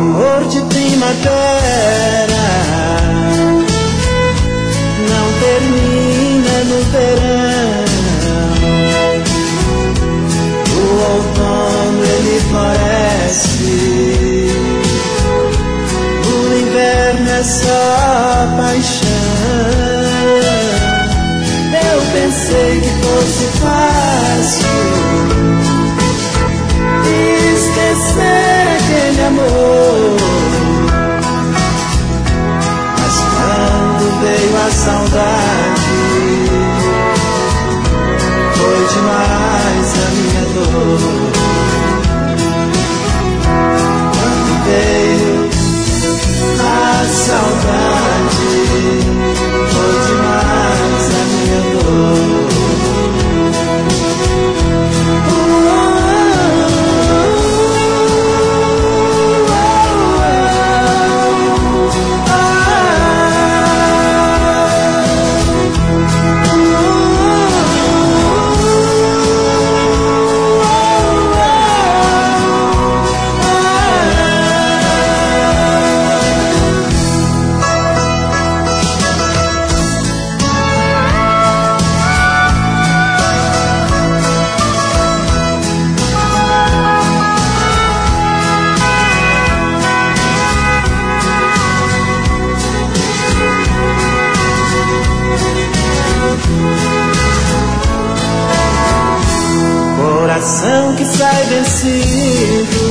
amor de primavera não termina no verão. O outono ele floresce, o inverno é só paixão. Eu pensei que fosse fácil esquecer aquele amor, mas quando veio a saudade, foi demais a minha dor. Quando veio a saudade, foi demais a minha dor. Coração que sai vencido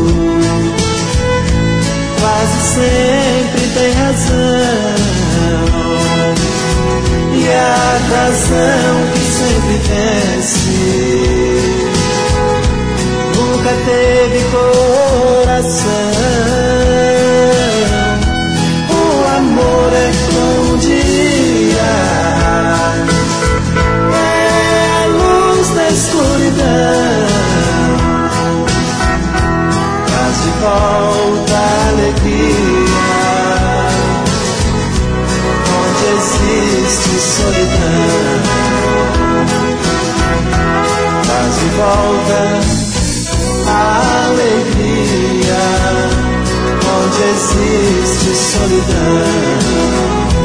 quase sempre tem razão, e a razão que sempre vence nunca teve coração. O amor é como um dia, escuridão, traz de volta a alegria onde existe solidão. Traz de volta a alegria onde existe solidão.